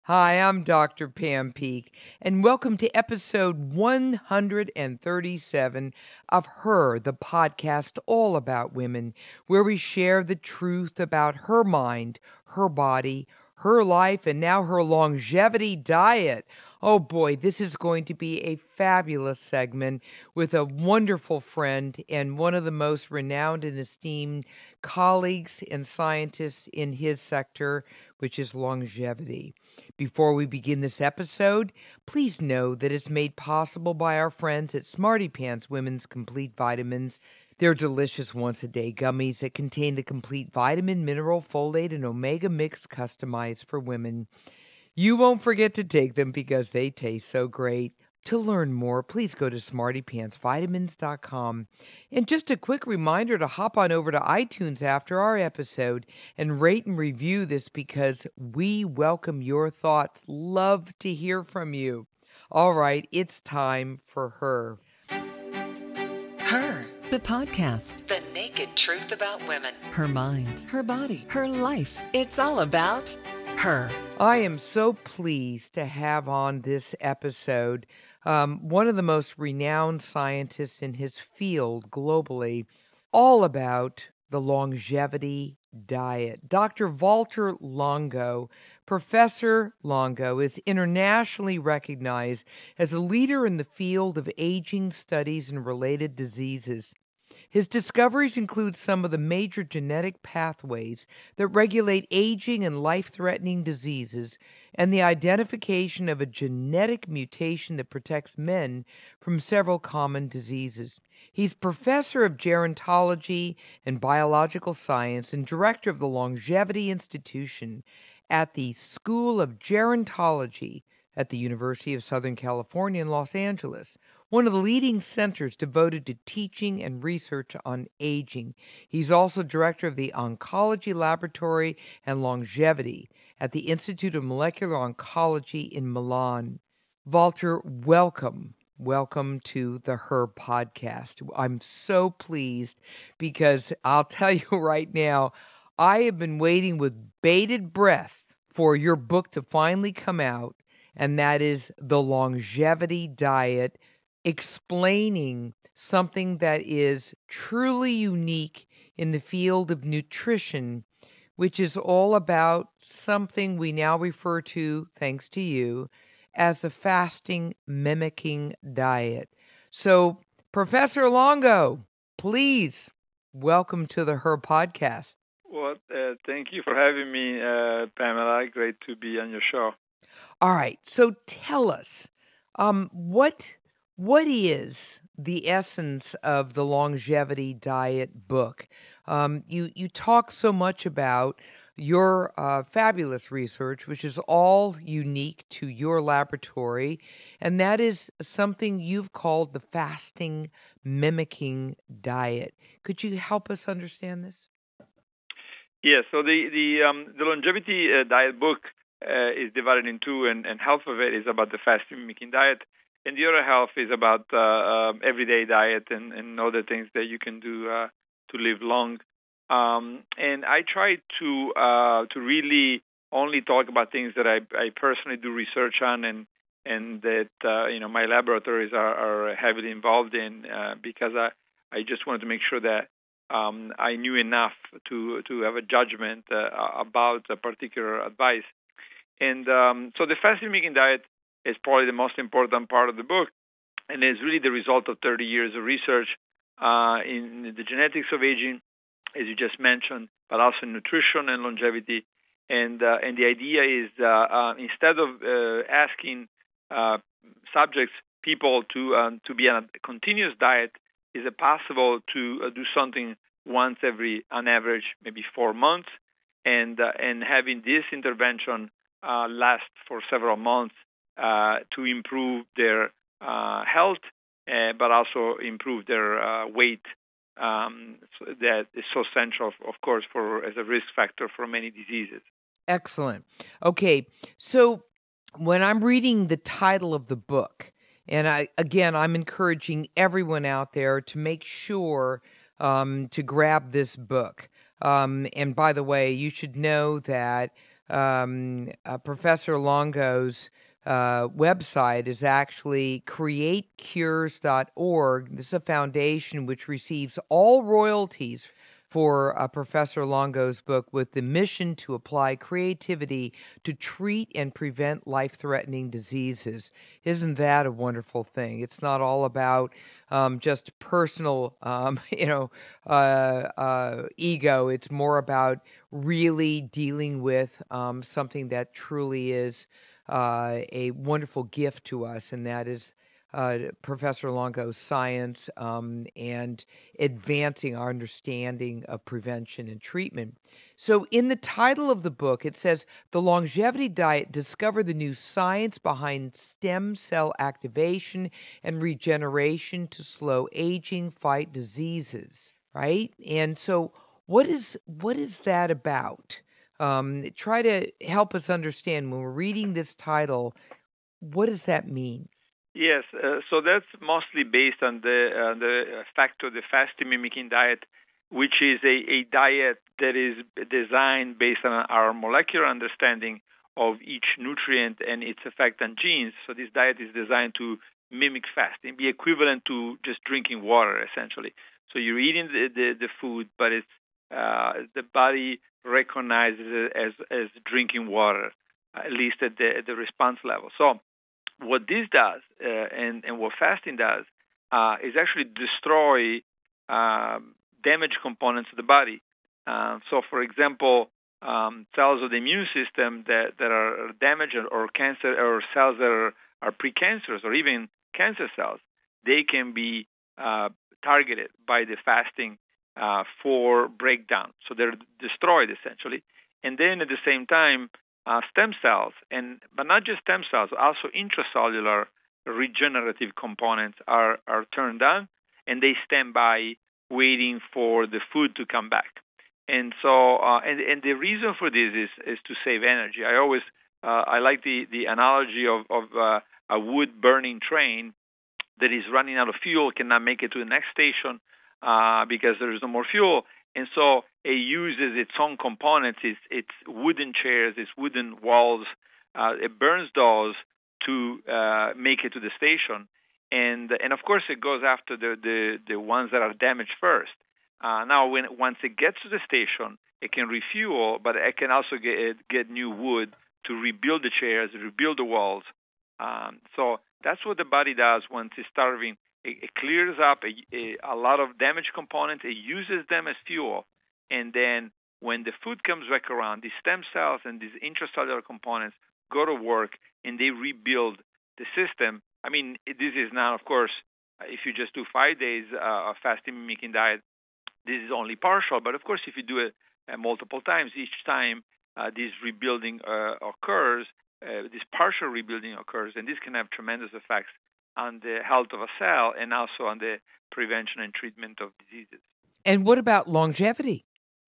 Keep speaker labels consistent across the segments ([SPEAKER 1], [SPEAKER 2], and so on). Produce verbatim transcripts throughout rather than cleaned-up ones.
[SPEAKER 1] Hi, I'm Doctor Pam Peek, and welcome to episode one hundred thirty-seven of Her, the podcast all about women, where we share the truth about her mind, her body, her life, and now her longevity diet. Oh boy, this is going to be a fabulous segment with a wonderful friend and one of the most renowned and esteemed colleagues and scientists in his sector, which is longevity. Before we begin this episode, please know that it's made possible by our friends at Smarty Pants Women's Complete Vitamins. They're delicious once a day gummies that contain the complete vitamin, mineral, folate, and omega mix customized for women. You won't forget to take them because they taste so great. To learn more, please go to smarty pants vitamins dot com. And just a quick reminder to hop on over to iTunes after our episode and rate and review this because we welcome your thoughts. Love to hear from you. All right, it's time for Her.
[SPEAKER 2] Her, the podcast. The naked truth about women. Her mind, her body, her life. It's all about her.
[SPEAKER 1] I am so pleased to have on this episode um, one of the most renowned scientists in his field globally, all about the longevity diet. Doctor Walter Longo, Professor Longo, is internationally recognized as a leader in the field of aging studies and related diseases. His discoveries include some of the major genetic pathways that regulate aging and life-threatening diseases, and the identification of a genetic mutation that protects men from several common diseases. He's professor of gerontology and biological science and director of the Longevity Institution at the School of Gerontology at the University of Southern California in Los Angeles, one of the leading centers devoted to teaching and research on aging. He's also director of the Oncology Laboratory and Longevity at the Institute of Molecular Oncology in Milan. Walter, welcome. Welcome to the Her podcast. I'm so pleased because I'll tell you right now, I have been waiting with bated breath for your book to finally come out, and that is The Longevity Diet, explaining something that is truly unique in the field of nutrition, which is all about something we now refer to, thanks to you, as the fasting mimicking diet. So, Professor Longo, please welcome to the Her podcast.
[SPEAKER 3] Well, uh, thank you for having me, uh, Pamela. Great to be on your show.
[SPEAKER 1] All right. So tell us, um, what what is the essence of the longevity diet book? Um, you you talk so much about your uh, fabulous research, which is all unique to your laboratory, and that is something you've called the fasting mimicking diet. Could you help us understand this?
[SPEAKER 3] Yeah. So the the um, the longevity uh, diet book uh, is divided in two, and, and half of it is about the fasting mimicking diet, and the other half is about uh, uh, everyday diet and, and other things that you can do uh, to live long. Um, and I try to uh, to really only talk about things that I, I personally do research on, and and that uh, you know my laboratories are, are heavily involved in, uh, because I I just wanted to make sure that um, I knew enough to to have a judgment uh, about a particular advice. And um, so the fasting mimicking diet is probably the most important part of the book, and is really the result of thirty years of research uh, in the genetics of aging, as you just mentioned, but also in nutrition and longevity. And uh, and the idea is uh, uh, instead of uh, asking uh, subjects, people to um, to be on a continuous diet, is it possible to uh, do something once every, on average, maybe four months, and uh, and having this intervention uh, last for several months uh, to improve their uh, health, uh, but also improve their uh, weight. Um, so that is so central, of course, for as a risk factor for many diseases.
[SPEAKER 1] Excellent. Okay, so when I'm reading the title of the book, and I again, I'm encouraging everyone out there to make sure um, to grab this book. Um, and by the way, you should know that um, uh, Professor Longo's uh, website is actually create cures dot org. This is a foundation which receives all royalties for uh, Professor Longo's book with the mission to apply creativity to treat and prevent life-threatening diseases. Isn't that a wonderful thing? It's not all about um, just personal, um, you know, uh, uh, ego. It's more about really dealing with um, something that truly is uh, a wonderful gift to us, and that is uh, Professor Longo's science um, and advancing our understanding of prevention and treatment. So, in the title of the book, it says The Longevity Diet: Discover the New Science Behind Stem Cell Activation and Regeneration to Slow Aging, Fight Diseases, right? And so, what is what is that about? Um, try to help us understand when we're reading this title, what does that mean?
[SPEAKER 3] Yes, uh, so that's mostly based on the uh, the fact of the fasting mimicking diet, which is a, a diet that is designed based on our molecular understanding of each nutrient and its effect on genes. So this diet is designed to mimic fasting, be equivalent to just drinking water, essentially. So you're eating the, the, the food, but it's uh, the body recognizes it as as drinking water, at least at the at the response level. So what this does, uh, and, and what fasting does, uh, is actually destroy um, damaged components of the body. Uh, so, for example, um, cells of the immune system that, that are damaged, or cancer, or cells that are, are precancerous, or even cancer cells, they can be uh, targeted by the fasting uh, for breakdown. So they're destroyed, essentially. And then at the same time, Uh, stem cells, and but not just stem cells, also intracellular regenerative components are, are turned on, and they stand by waiting for the food to come back. And so, uh, and, and the reason for this is, is to save energy. I always, uh, I like the, the analogy of, of uh, a wood-burning train that is running out of fuel, cannot make it to the next station uh, because there is no more fuel. And so it uses its own components, its, its wooden chairs, its wooden walls. Uh, it burns those to uh, make it to the station. And and of course, it goes after the, the, the ones that are damaged first. Uh, now, when once it gets to the station, it can refuel, but it can also get, get new wood to rebuild the chairs, rebuild the walls. Um, so that's what the body does once it's starving. It clears up a, a, a lot of damaged components. It uses them as fuel. And then when the food comes back around, these stem cells and these intracellular components go to work and they rebuild the system. I mean, this is now, of course, if you just do five days uh, of fasting mimicking diet, this is only partial. But of course, if you do it uh, multiple times, each time uh, this rebuilding uh, occurs, uh, this partial rebuilding occurs, and this can have tremendous effects on the health of a cell and also on the prevention and treatment of diseases.
[SPEAKER 1] And what about longevity?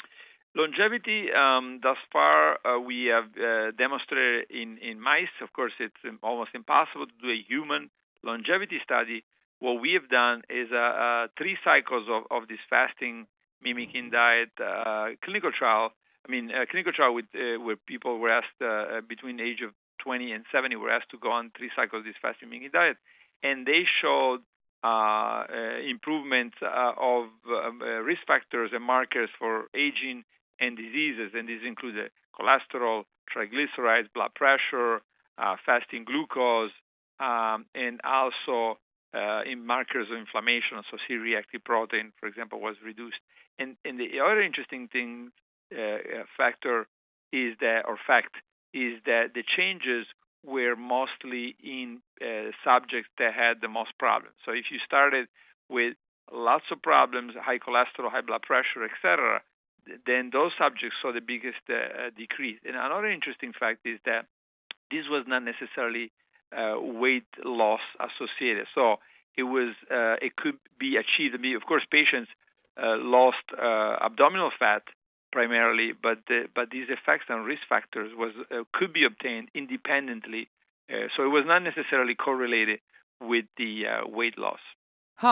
[SPEAKER 3] Longevity, um, thus far, uh, we have uh, demonstrated in, in mice. Of course, it's almost impossible to do a human longevity study. What we have done is uh, uh, three cycles of, of this fasting mimicking diet uh, clinical trial. I mean, a clinical trial with uh, where people were asked uh, between the age of twenty and seventy were asked to go on three cycles of this fasting mimicking diet. And they showed uh, uh, improvements uh, of uh, risk factors and markers for aging and diseases, and these include uh, cholesterol, triglycerides, blood pressure, uh, fasting glucose, um, and also uh, in markers of inflammation. So C-reactive protein, for example, was reduced. And, and the other interesting thing uh, factor is that, or fact, is that the changes were mostly in uh, subjects that had the most problems. So if you started with lots of problems, high cholesterol, high blood pressure, et cetera, then those subjects saw the biggest uh, decrease. And another interesting fact is that this was not necessarily uh, weight loss associated. So it was uh, it could be achieved. I mean, of course, patients uh, lost uh, abdominal fat primarily, but the, but these effects on risk factors was uh, could be obtained independently. Uh, so it was not necessarily correlated with the uh, weight loss.
[SPEAKER 1] Huh.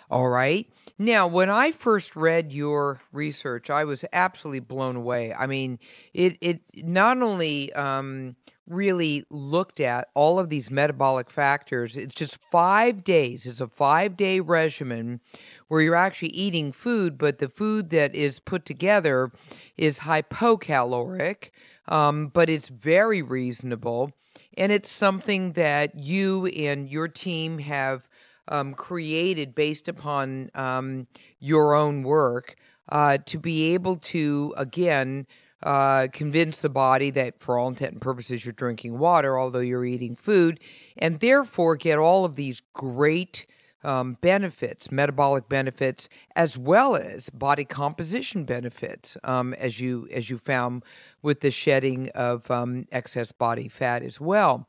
[SPEAKER 1] All right. Now, when I first read your research, I was absolutely blown away. I mean, it it not only um, really looked at all of these metabolic factors, it's just five days. It's a five-day regimen where you're actually eating food, but the food that is put together is hypocaloric, um, but it's very reasonable. And it's something that you and your team have um, created based upon um, your own work uh, to be able to, again, uh, convince the body that for all intent and purposes you're drinking water, although you're eating food, and therefore get all of these great um, benefits, metabolic benefits, as well as body composition benefits, um, as you as you found with the shedding of um, excess body fat as well.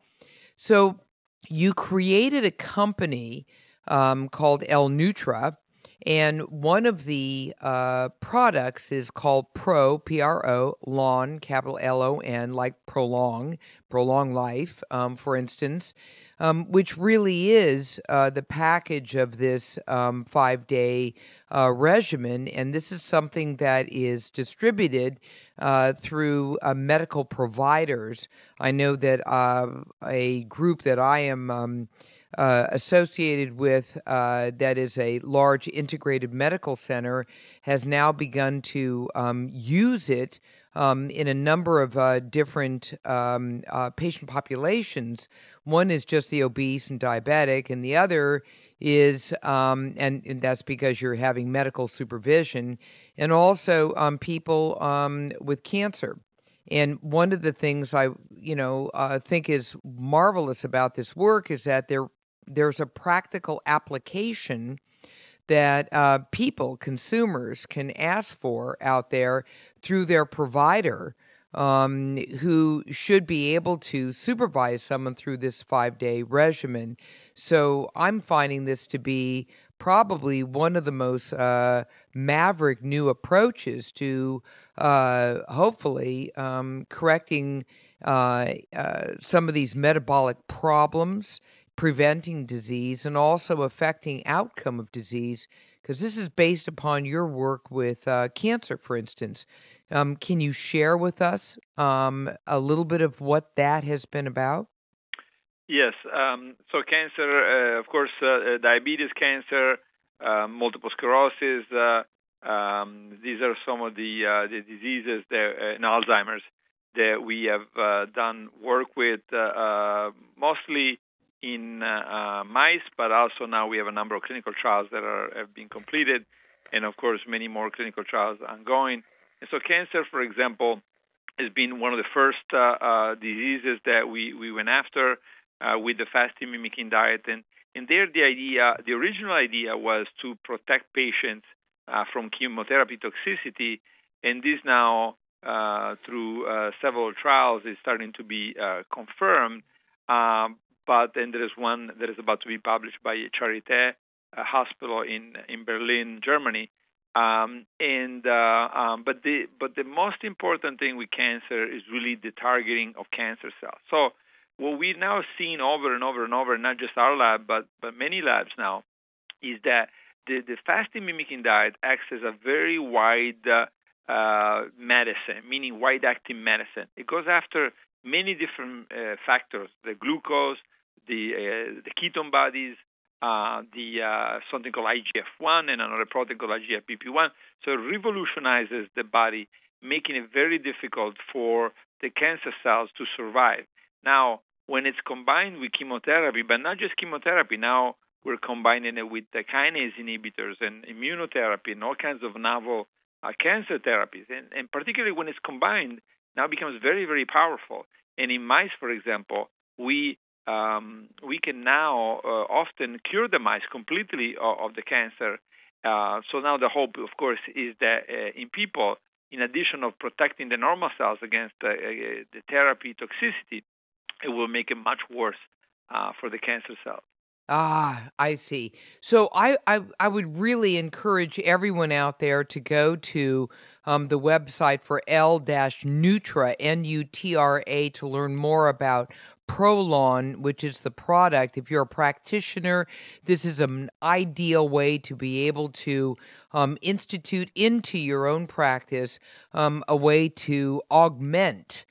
[SPEAKER 1] So you created a company um, called L-Nutra, and one of the uh, products is called Pro, P R O, Lon, capital L O N, like prolong, prolong life, um, for instance, um, which really is uh, the package of this um, five-day uh, regimen. And this is something that is distributed uh, through uh, medical providers. I know that uh, a group that I am um, uh, associated with, uh, that is a large integrated medical center, has now begun to um, use it um, in a number of uh, different um, uh, patient populations. One is just the obese and diabetic, and the other is, um, and, and that's because you're having medical supervision, and also um, people um, with cancer. And one of the things I, you know, uh, think is marvelous about this work is that there there's a practical application that uh, people, consumers, can ask for out there through their provider, um, who should be able to supervise someone through this five-day regimen. So I'm finding this to be probably one of the most uh, maverick new approaches to uh, hopefully um, correcting uh, uh, some of these metabolic problems, preventing disease, and also affecting outcome of disease, because this is based upon your work with uh, cancer, for instance. Um, can you share with us um, a little bit of what that has been about?
[SPEAKER 3] Yes. Um, so cancer, uh, of course, uh, diabetes, cancer, uh, multiple sclerosis. Uh, um, these are some of the uh, the diseases that, uh, in Alzheimer's that we have uh, done work with, uh, uh, mostly in uh, uh, mice, but also now we have a number of clinical trials that are have been completed, and of course many more clinical trials ongoing. And so cancer, for example, has been one of the first uh, uh, diseases that we, we went after uh, with the fasting mimicking diet. And, and there the idea, the original idea was to protect patients uh, from chemotherapy toxicity, and this now, uh, through uh, several trials, is starting to be uh, confirmed. Um, But and there is one that is about to be published by Charité uh, Hospital in in Berlin, Germany. Um, and uh, um, but the but the most important thing with cancer is really the targeting of cancer cells. So what we've now seen over and over and over, not just our lab, but but many labs now, is that the, the fasting mimicking diet acts as a very wide uh, uh, medicine, meaning wide-acting medicine. It goes after many different uh, factors: the glucose, the uh, the ketone bodies, uh, the uh, something called I G F one, and another protein called I G F B P one. So it revolutionizes the body, making it very difficult for the cancer cells to survive. Now, when it's combined with chemotherapy, but not just chemotherapy, now we're combining it with the kinase inhibitors and immunotherapy and all kinds of novel uh, cancer therapies. And, and particularly when it's combined, now becomes very, very powerful. And in mice, for example, we um, we can now uh, often cure the mice completely of, of the cancer. Uh, so now the hope, of course, is that uh, in people, in addition of protecting the normal cells against uh, uh, the therapy toxicity, it will make it much worse uh, for the cancer cells.
[SPEAKER 1] Ah, I see. So I, I I would really encourage everyone out there to go to um, the website for L-Nutra, N U T R A, to learn more about Prolon, which is the product. If you're a practitioner, this is an ideal way to be able to um, institute into your own practice um, a way to augment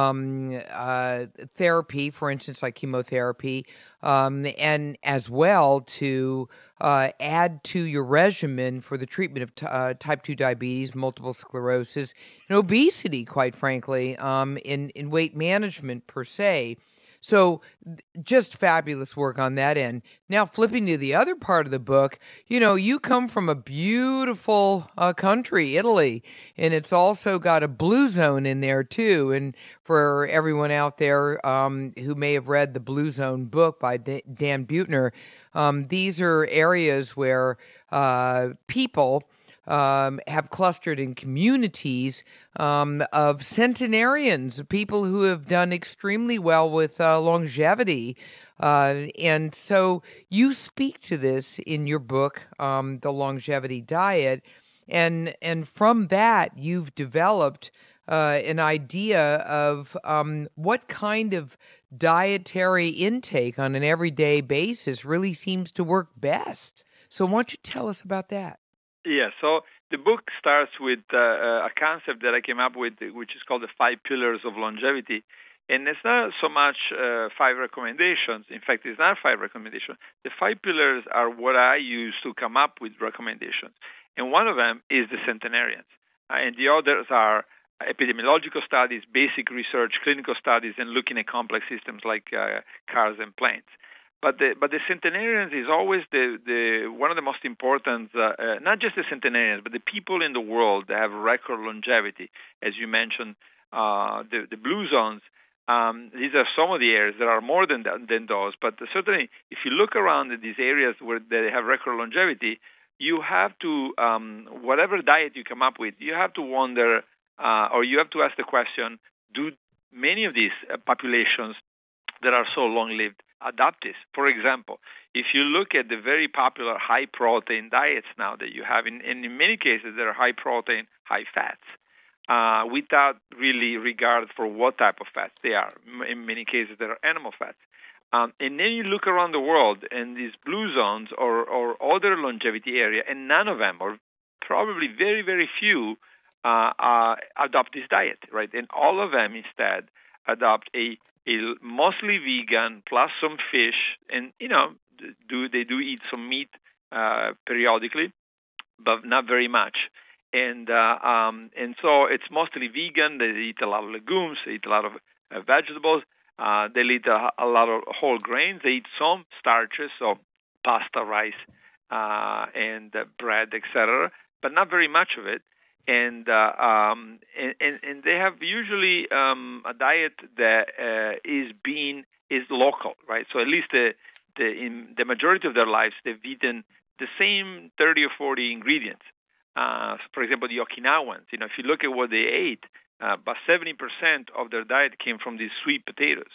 [SPEAKER 1] um, uh, therapy, for instance, like chemotherapy, um, and as well to uh, add to your regimen for the treatment of t- uh, type two diabetes, multiple sclerosis, and obesity, quite frankly, um, in, in weight management per se. So th- just fabulous work on that end. Now, flipping to the other part of the book, you know, you come from a beautiful uh, country, Italy, and it's also got a blue zone in there too. And for everyone out there um, who may have read the Blue Zone book by D- Dan Buettner, um, these are areas where uh, people um, have clustered in communities um, of centenarians, people who have done extremely well with uh, longevity. Uh, and so you speak to this in your book, um, The Longevity Diet. And, and from that, you've developed uh, an idea of um, what kind of dietary intake on an everyday basis really seems to work best. So why don't you tell us about that?
[SPEAKER 3] Yeah, so the book starts with uh, a concept that I came up with, which is called the five pillars of longevity. And it's not so much uh, five recommendations. In fact, it's not five recommendations. The five pillars are what I use to come up with recommendations. And one of them is the centenarians. Uh, and the others are epidemiological studies, basic research, clinical studies, and looking at complex systems like uh, cars and planes. But the but the centenarians is always the, the one of the most important, uh, uh, not just the centenarians, but the people in the world that have record longevity. As you mentioned, uh, the, the blue zones, um, these are some of the areas. There are more than that, than those. But certainly, if you look around at these areas where they have record longevity, you have to, um, whatever diet you come up with, you have to wonder, uh, or you have to ask the question, do many of these uh, populations that are so long-lived adopt this? For example, if you look at the very popular high-protein diets now that you have, in, in many cases, they're high-protein, high-fats, uh, without really regard for what type of fats they are. In many cases, they're animal fats. Um, and then you look around the world, and these blue zones or, or other longevity area, and none of them, or probably very, very few, uh, uh, adopt this diet, right? And all of them instead adopt a A mostly vegan plus some fish, and you know, do they do eat some meat uh, periodically, but not very much. And uh, um, and so it's mostly vegan. They eat a lot of legumes. They eat a lot of uh, vegetables. Uh, they eat a, a lot of whole grains. They eat some starches, so pasta, rice, uh, and uh, bread, et cetera, but not very much of it. And, uh, um, and and and they have usually um, a diet that uh, is being is local, right? So at least the the in the majority of their lives they've eaten the same thirty or forty ingredients. Uh, for example, the Okinawans, you know, if you look at what they ate, uh, about seventy percent of their diet came from these sweet potatoes,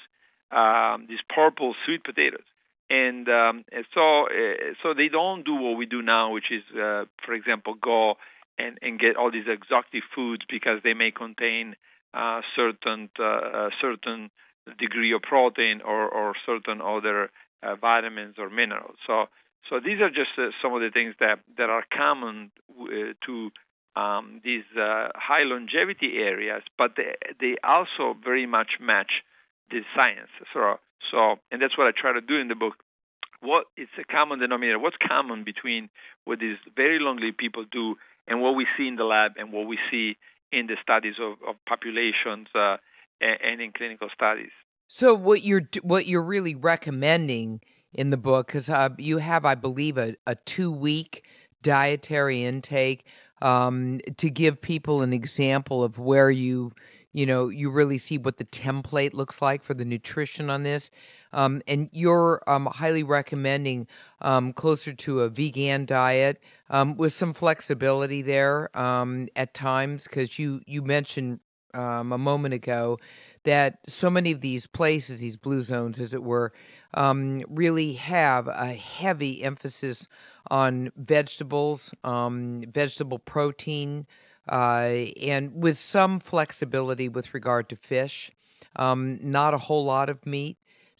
[SPEAKER 3] um, these purple sweet potatoes. And, um, and so uh, so they don't do what we do now, which is, uh, for example, go And, and get all these exotic foods because they may contain uh, certain uh, certain degree of protein or, or certain other uh, vitamins or minerals. So so these are just uh, some of the things that, that are common uh, to um, these uh, high longevity areas, but they, they also very much match the science. So so and that's what I try to do in the book. What is a common denominator? What's common between what these very long-lived people do and what we see in the lab and what we see in the studies of, of populations uh, and, and in clinical studies?
[SPEAKER 1] So what you're what you're really recommending in the book, because uh, you have, I believe, a, a two-week dietary intake um, to give people an example of where you you know you really see what the template looks like for the nutrition on this. Um, and you're um, highly recommending um, closer to a vegan diet um, with some flexibility there um, at times, because you you mentioned um, a moment ago that so many of these places, these blue zones, as it were, um, really have a heavy emphasis on vegetables, um, vegetable protein, uh, and with some flexibility with regard to fish. Um, not a whole lot of meat.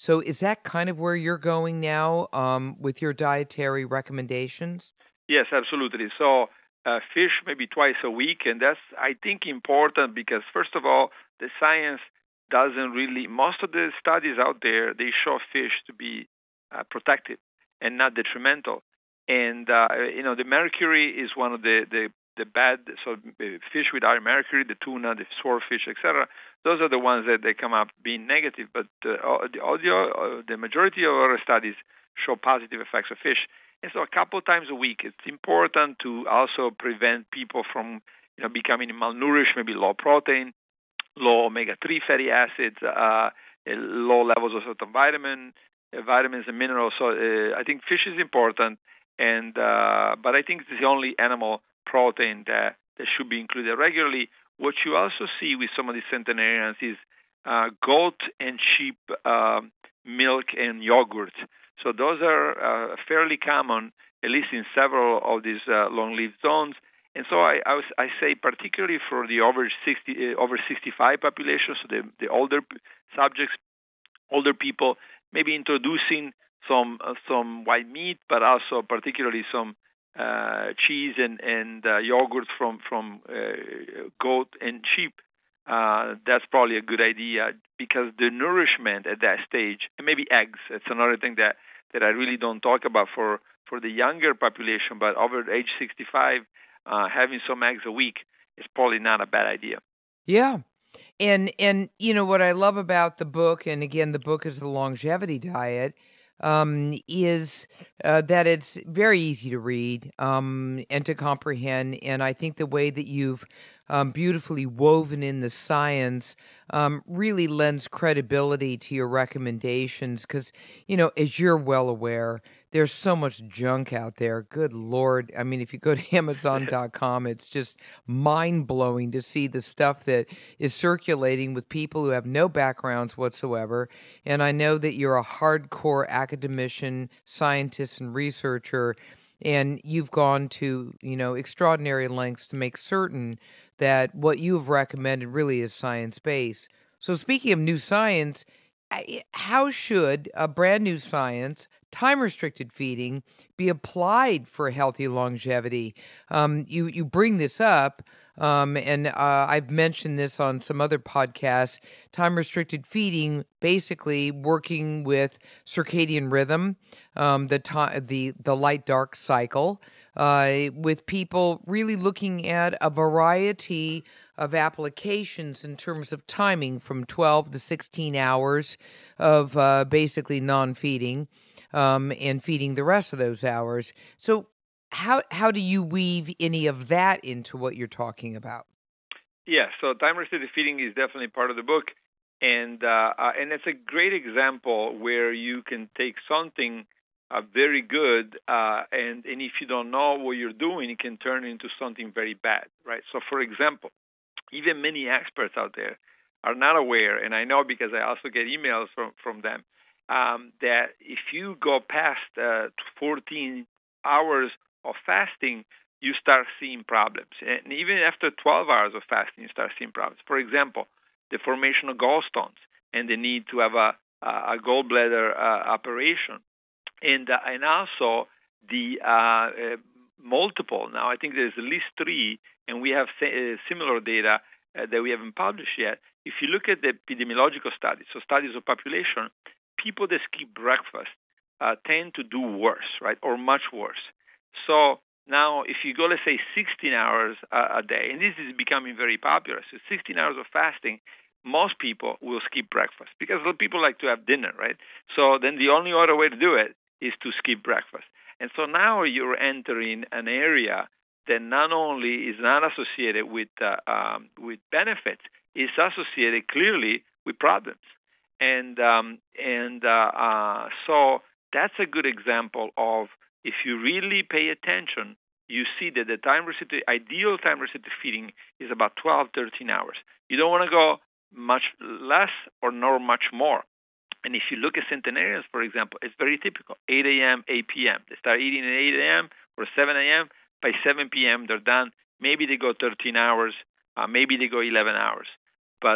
[SPEAKER 1] So is that kind of where you're going now um, with your dietary recommendations?
[SPEAKER 3] Yes, absolutely. So uh, fish maybe twice a week, and that's, I think, important because, first of all, the science doesn't really, most of the studies out there, they show fish to be uh, protective and not detrimental. And, uh, you know, the mercury is one of the, the, the bad, so uh, fish with high mercury, the tuna, the swordfish, et cetera, those are the ones that they come up being negative. But uh, all the, all the, uh, the majority of our studies show positive effects of fish. And so a couple of times a week, it's important to also prevent people from, you know, becoming malnourished, maybe low protein, low omega three fatty acids, uh, low levels of certain vitamin, uh, vitamins and minerals. So uh, I think fish is important, and uh, but I think it's the only animal protein that, that should be included regularly. What you also see with some of these centenarians is uh, goat and sheep uh, milk and yogurt. So those are uh, fairly common, at least in several of these uh, long-lived zones. And so I, I, was, I say particularly for the over sixty, uh, over sixty-five population, so the, the older subjects, older people, maybe introducing some uh, some white meat, but also particularly some uh, cheese and and uh, yogurt from from uh, goat and sheep. Uh, that's probably a good idea because the nourishment at that stage, and maybe eggs. It's another thing that, that I really don't talk about for, for the younger population, but over age sixty-five, uh, having some eggs a week is probably not a bad idea.
[SPEAKER 1] Yeah. And and you know what I love about the book, and again, the book is The Longevity Diet, um, is uh, that it's very easy to read um, and to comprehend. And I think the way that you've um, beautifully woven in the science um, really lends credibility to your recommendations. Because, you know, as you're well aware, there's so much junk out there. Good Lord. I mean, if you go to Amazon dot com, it's just mind blowing to see the stuff that is circulating with people who have no backgrounds whatsoever. And I know that you're a hardcore academician, scientist, and researcher, and you've gone to, you know, extraordinary lengths to make certain that what you have recommended really is science-based. So speaking of new science, I- how should a brand new science, time-restricted feeding, be applied for healthy longevity? Um, you you bring this up, um, and uh, I've mentioned this on some other podcasts. Time-restricted feeding, basically working with circadian rhythm, um, the time, the the light-dark cycle, uh, with people really looking at a variety of applications in terms of timing from twelve to sixteen hours of uh, basically non-feeding um, and feeding the rest of those hours. So how how do you weave any of that into what you're talking about?
[SPEAKER 3] Yeah, so time restricted feeding is definitely part of the book, and uh, uh, and it's a great example where you can take something uh, very good, uh, and and if you don't know what you're doing, it can turn into something very bad, right? So, for example, even many experts out there are not aware, and I know because I also get emails from from them um, that if you go past uh, fourteen hours of fasting, you start seeing problems. And even after twelve hours of fasting, you start seeing problems. For example, the formation of gallstones and the need to have a, a gallbladder uh, operation. And, uh, and also the uh, uh, multiple, now I think there's at least three, and we have uh, similar data uh, that we haven't published yet. If you look at the epidemiological studies, so studies of population, people that skip breakfast uh, tend to do worse, right, or much worse. So now, if you go, let's say, sixteen hours a, a day, and this is becoming very popular, so sixteen hours of fasting, most people will skip breakfast because people like to have dinner, right? So then the only other way to do it is to skip breakfast. And so now you're entering an area that not only is not associated with uh, um, with benefits, it's associated clearly with problems. And um, and uh, uh, so that's a good example of, if you really pay attention, you see that the time restricted, ideal time restricted feeding is about twelve, thirteen hours. You don't want to go much less or nor much more. And if you look at centenarians, for example, it's very typical, eight a.m., eight p.m. They start eating at eight a.m. or seven a.m. By seven p.m., they're done. Maybe they go thirteen hours. Uh, maybe they go eleven hours. But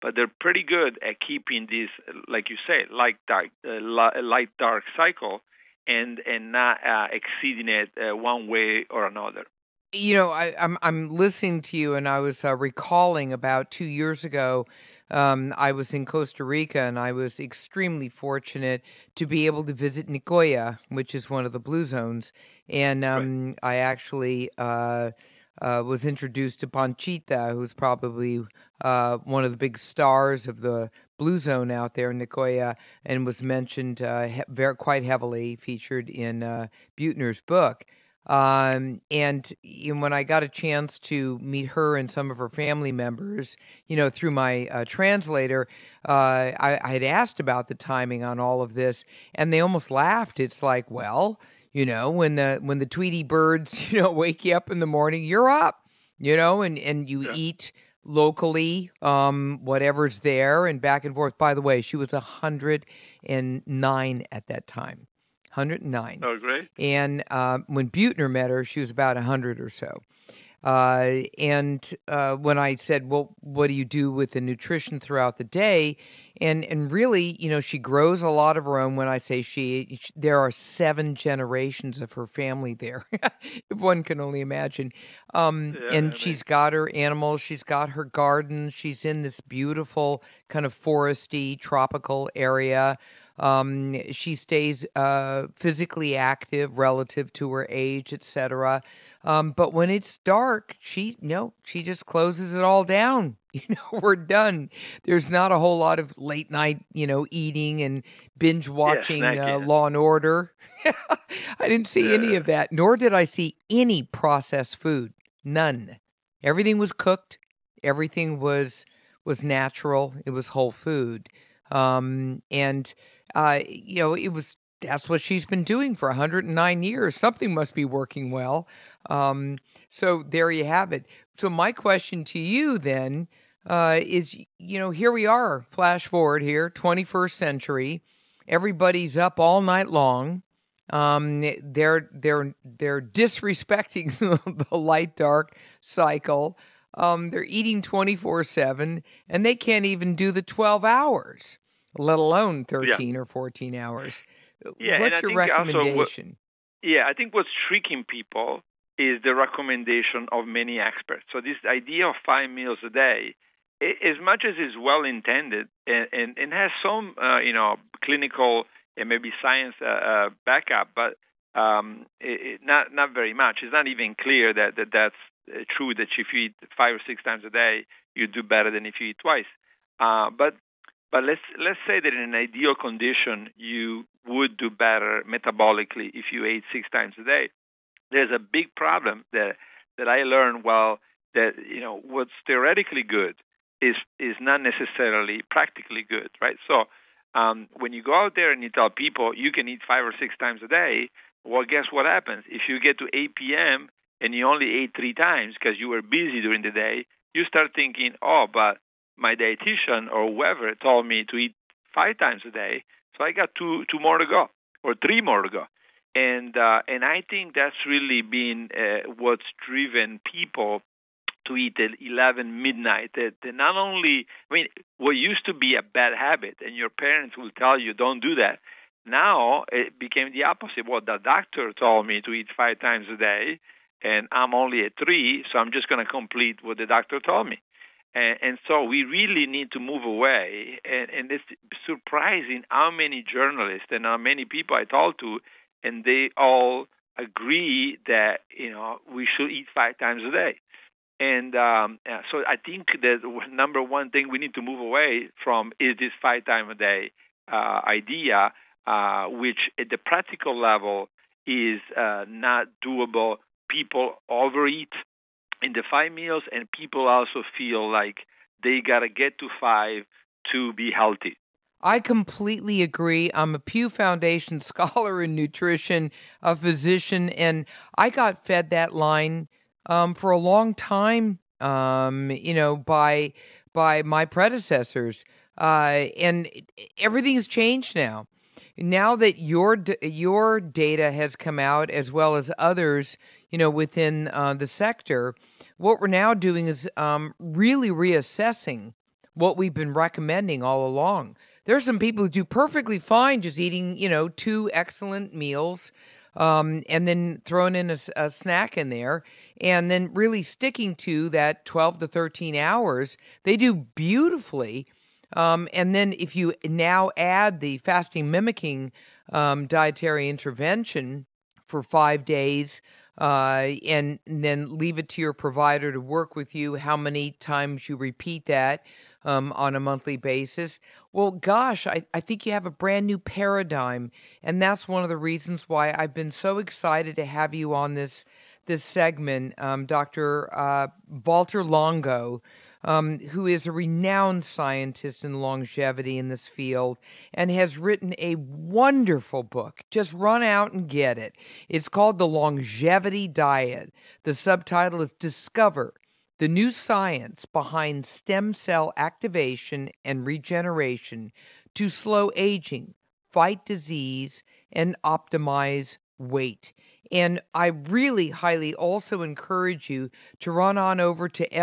[SPEAKER 3] but they're pretty good at keeping this, like you say, light dark, uh, light dark cycle, and and not uh, exceeding it uh, one way or another.
[SPEAKER 1] You know, I, I'm I'm listening to you, and I was uh, recalling about two years ago. Um, I was in Costa Rica, and I was extremely fortunate to be able to visit Nicoya, which is one of the blue zones. And
[SPEAKER 3] Right.
[SPEAKER 1] um, I actually uh, uh, was introduced to Panchita, who's probably uh, one of the big stars of the blue zone out there in Nicoya, and was mentioned uh, he- very quite heavily, featured in uh, Buettner's book. Um, and you know, when I got a chance to meet her and some of her family members, you know, through my uh, translator, uh, I, I had asked about the timing on all of this, and they almost laughed. It's like, well, you know, when the when the Tweety birds, you know, wake you up in the morning, you're up, you know, and and you
[SPEAKER 3] Yeah.
[SPEAKER 1] eat locally, um, whatever's there, and back and forth. By the way, she was a hundred and nine at that time. one hundred nine.
[SPEAKER 3] Oh, great.
[SPEAKER 1] And uh, when Buettner met her, she was about one hundred or so. Uh, and uh, when I said, well, what do you do with the nutrition throughout the day? And and really, you know, she grows a lot of her own. When I say she, sh- there are seven generations of her family there. If one can only imagine. Um,
[SPEAKER 3] Yeah,
[SPEAKER 1] and
[SPEAKER 3] I mean,
[SPEAKER 1] she's got her animals. She's got her garden. She's in this beautiful kind of foresty, tropical area. Um, she stays uh, physically active relative to her age, et cetera. Um, but when it's dark, she no, she just closes it all down. You know, we're done. There's not a whole lot of late night, you know, eating and binge
[SPEAKER 3] yeah,
[SPEAKER 1] watching uh,
[SPEAKER 3] snacking.
[SPEAKER 1] Law and Order. I didn't see any
[SPEAKER 3] Yeah,
[SPEAKER 1] of that, nor did I see any processed food. None. Everything was cooked. Everything was was natural. It was whole food. Um, and uh, you know, it was that's what she's been doing for one hundred nine years. Something must be working well. Um, so there you have it. So my question to you then uh, is, y- you know, here we are, flash forward here, twenty-first century. Everybody's up all night long. Um, they're they're they're disrespecting the light dark cycle. Um, they're eating twenty-four seven, and they can't even do the twelve hours, let alone
[SPEAKER 3] yeah,
[SPEAKER 1] thirteen or fourteen hours.
[SPEAKER 3] yeah. And
[SPEAKER 1] What's
[SPEAKER 3] I
[SPEAKER 1] your
[SPEAKER 3] think also, what,
[SPEAKER 1] recommendation?
[SPEAKER 3] yeah, I think what's tricking people is the recommendation of many experts. So this idea of five meals a day, a- as much as is well intended and, and, and has some, uh, you know, clinical and maybe science uh, uh, backup, but um, it, it, not not very much. It's not even clear that, that that's uh, true. That if you eat five or six times a day, you do better than if you eat twice. Uh, but but let's let's say that in an ideal condition, you would do better metabolically if you ate six times a day. There's a big problem that that I learned while that you know what's theoretically good is is not necessarily practically good, right? So um, when you go out there and you tell people you can eat five or six times a day, well, guess what happens? If you get to eight p.m. and you only ate three times because you were busy during the day, you start thinking, oh, but my dietitian or whoever told me to eat five times a day, so I got two two more to go or three more to go. And uh, and I think that's really been uh, what's driven people to eat at eleven midnight. That, that not only, I mean, what used to be a bad habit, and your parents will tell you don't do that. Now it became the opposite. Well, the doctor told me to eat five times a day, and I'm only at three, so I'm just going to complete what the doctor told me. And, and so we really need to move away. And, and it's surprising how many journalists and how many people I talk to, and they all agree that you know we should eat five times a day. And um, uh, so I think that number one thing we need to move away from is this five time a day uh, idea, uh, which at the practical level is uh, not doable. People overeat in the five meals, and people also feel like they got to get to five to be healthy.
[SPEAKER 1] I completely agree. I'm a Pew Foundation scholar in nutrition, a physician, and I got fed that line um, for a long time. Um, you know, by by my predecessors, uh, and everything's changed now. Now that your d- your data has come out, as well as others, you know, within uh, the sector, what we're now doing is um, really reassessing what we've been recommending all along. There's some people who do perfectly fine just eating, you know, two excellent meals, um, and then throwing in a, s- a snack in there, and then really sticking to that twelve to thirteen hours. They do beautifully. Um, and then if you now add the fasting mimicking um, dietary intervention for five days, uh, and then leave it to your provider to work with you how many times you repeat that um, on a monthly basis. Well, gosh, I, I think you have a brand new paradigm. And that's one of the reasons why I've been so excited to have you on this this segment, um, Doctor Uh, Walter Longo, um, who is a renowned scientist in longevity in this field and has written a wonderful book. Just run out and get it. It's called The Longevity Diet. The subtitle is Discover the New Science Behind Stem Cell Activation and Regeneration to Slow Aging, Fight Disease, and Optimize Weight. And I really highly also encourage you to run on over to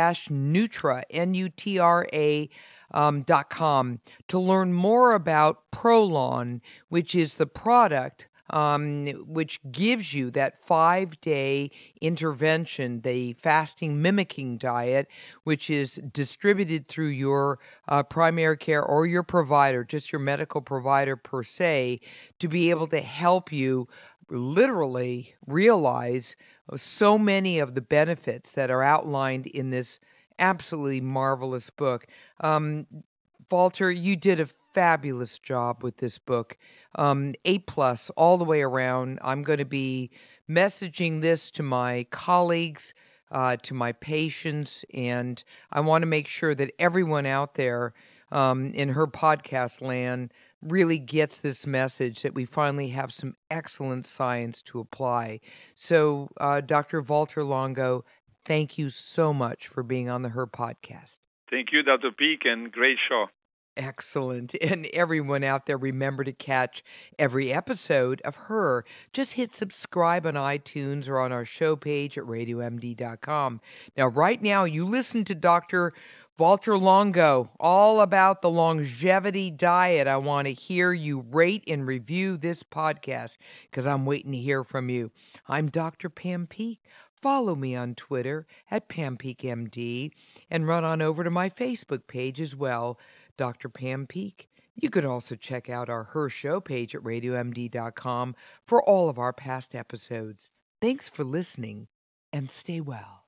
[SPEAKER 1] L-Nutra, N U T R A, um, dot com to learn more about Prolon, which is the product um, which gives you that five-day intervention, the fasting mimicking diet, which is distributed through your uh, primary care or your provider, just your medical provider per se, to be able to help you literally realize so many of the benefits that are outlined in this absolutely marvelous book. Um, Walter, you did a fabulous job with this book. Um, A plus all the way around. I'm going to be messaging this to my colleagues, uh, to my patients, and I want to make sure that everyone out there um, in her podcast land really gets this message that we finally have some excellent science to apply. So, uh, Doctor Walter Longo, thank you so much for being on the Her podcast.
[SPEAKER 3] Thank you, Doctor Peak, and great show.
[SPEAKER 1] Excellent. And everyone out there, remember to catch every episode of Her. Just hit subscribe on iTunes or on our show page at radio m d dot com. Now, right now, you listen to Doctor Walter Longo, all about the longevity diet. I want to hear you rate and review this podcast because I'm waiting to hear from you. I'm Doctor Pam Peak. Follow me on Twitter at Pam Peak M D and run on over to my Facebook page as well, Doctor Pam Peak. You could also check out our Her Show page at radio m d dot com for all of our past episodes. Thanks for listening and stay well.